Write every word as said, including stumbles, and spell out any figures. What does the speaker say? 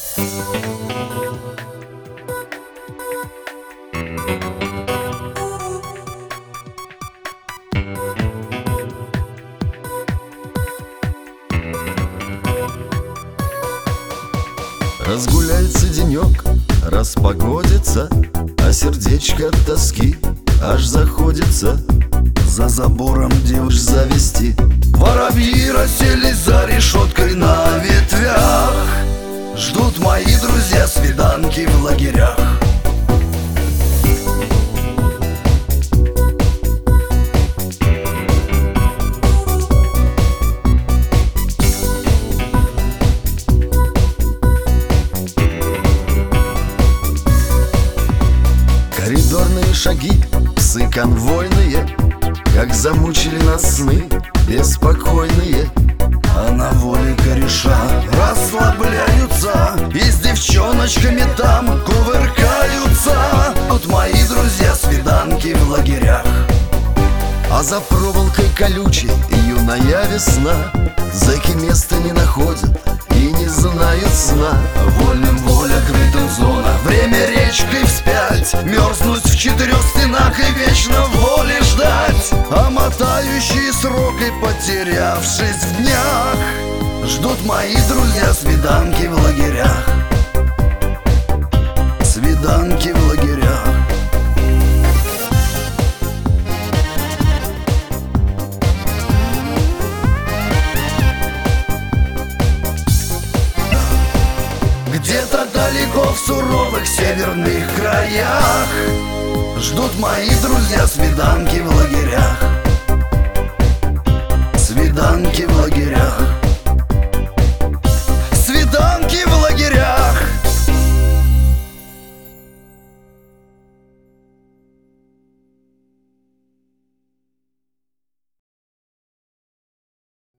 Разгуляется денек, распогодится, а сердечко от тоски аж заходится. За забором девушек завести. Воробьи расселись за решеткой на ветвях. Ждут мои друзья свиданки в лагерях. Коридорные шаги, псы конвойные, как замучили нас сны беспокойные. А на воле кореша расслабляются и с девчоночками там кувыркаются. Тут мои друзья свиданки в лагерях. А за проволокой колючей юная весна. Зэки места не находят и не знают сна. Вольным воля, крытым зона, время речкой вспять. Мерзнуть в четырех стенах и вечно воли ждать. А мотающие срок и потерявшись в днях, ждут мои друзья свиданки в лагерях. Свиданки в лагерях. Где-то далеко в суровых северных краях ждут мои друзья свиданки в лагерях. Свиданки в лагерях.